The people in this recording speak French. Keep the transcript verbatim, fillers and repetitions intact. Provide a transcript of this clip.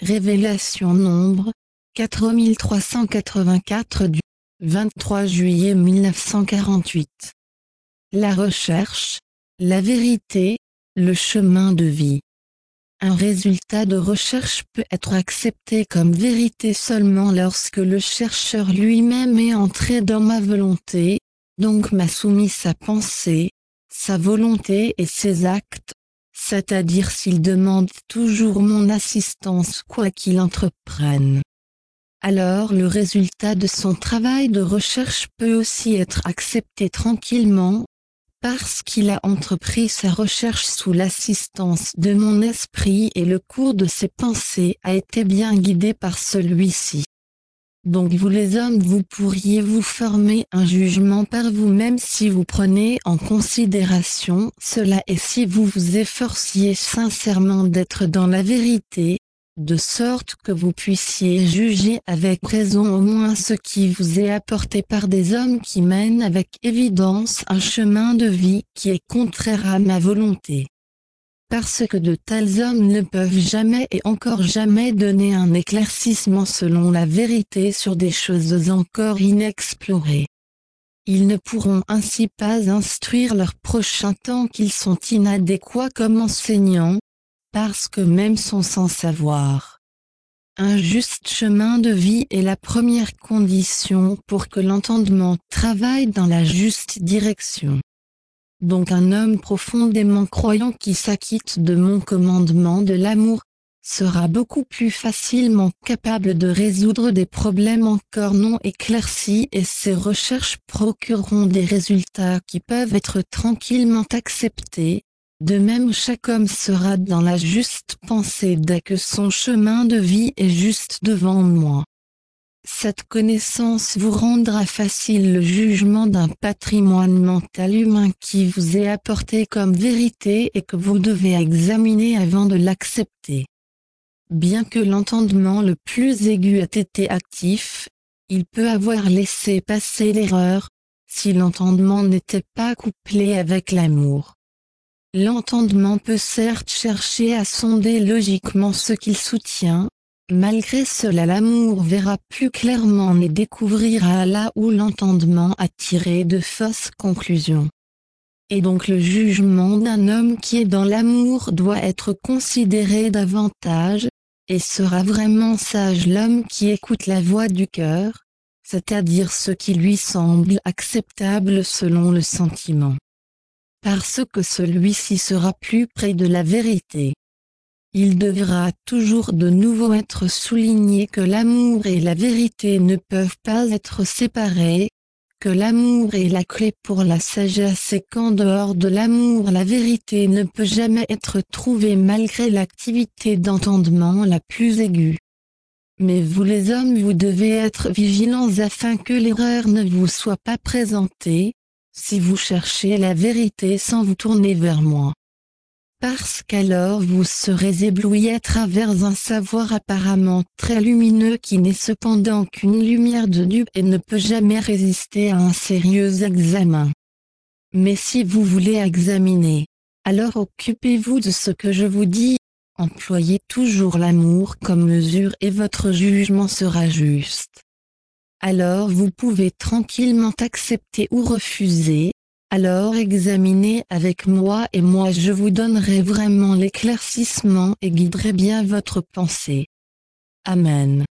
Révélation Nombre, quatre mille trois cent quatre-vingt-quatre du vingt-trois juillet mille neuf cent quarante-huit. La recherche, la vérité, le chemin de vie. Un résultat de recherche peut être accepté comme vérité seulement lorsque le chercheur lui-même est entré dans ma volonté, donc m'a soumis sa pensée, sa volonté et ses actes, c'est-à-dire s'il demande toujours mon assistance quoi qu'il entreprenne. Alors le résultat de son travail de recherche peut aussi être accepté tranquillement, parce qu'il a entrepris sa recherche sous l'assistance de mon esprit et le cours de ses pensées a été bien guidé par celui-ci. Donc vous les hommes vous pourriez vous former un jugement par vous-même si vous prenez en considération cela et si vous vous efforciez sincèrement d'être dans la vérité, de sorte que vous puissiez juger avec raison au moins ce qui vous est apporté par des hommes qui mènent avec évidence un chemin de vie qui est contraire à ma volonté. Parce que de tels hommes ne peuvent jamais et encore jamais donner un éclaircissement selon la vérité sur des choses encore inexplorées. Ils ne pourront ainsi pas instruire leurs prochains tant qu'ils sont inadéquats comme enseignants, parce que même sont sans savoir. Un juste chemin de vie est la première condition pour que l'entendement travaille dans la juste direction. Donc un homme profondément croyant qui s'acquitte de mon commandement de l'amour, sera beaucoup plus facilement capable de résoudre des problèmes encore non éclaircis et ses recherches procureront des résultats qui peuvent être tranquillement acceptés. De même chaque homme sera dans la juste pensée dès que son chemin de vie est juste devant moi. Cette connaissance vous rendra facile le jugement d'un patrimoine mental humain qui vous est apporté comme vérité et que vous devez examiner avant de l'accepter. Bien que l'entendement le plus aigu ait été actif, il peut avoir laissé passer l'erreur, si l'entendement n'était pas couplé avec l'amour. L'entendement peut certes chercher à sonder logiquement ce qu'il soutient, malgré cela l'amour verra plus clairement et découvrira là où l'entendement a tiré de fausses conclusions. Et donc le jugement d'un homme qui est dans l'amour doit être considéré davantage, et sera vraiment sage l'homme qui écoute la voix du cœur, c'est-à-dire ce qui lui semble acceptable selon le sentiment. Parce que celui-ci sera plus près de la vérité. Il devra toujours de nouveau être souligné que l'amour et la vérité ne peuvent pas être séparés, que l'amour est la clé pour la sagesse et qu'en dehors de l'amour la vérité ne peut jamais être trouvée malgré l'activité d'entendement la plus aiguë. Mais vous les hommes vous devez être vigilants afin que l'erreur ne vous soit pas présentée, si vous cherchez la vérité sans vous tourner vers moi. Parce qu'alors vous serez éblouis à travers un savoir apparemment très lumineux qui n'est cependant qu'une lumière de dupe et ne peut jamais résister à un sérieux examen. Mais si vous voulez examiner, alors occupez-vous de ce que je vous dis, employez toujours l'amour comme mesure et votre jugement sera juste. Alors vous pouvez tranquillement accepter ou refuser. Alors examinez avec moi et moi je vous donnerai vraiment l'éclaircissement et guiderai bien votre pensée. Amen.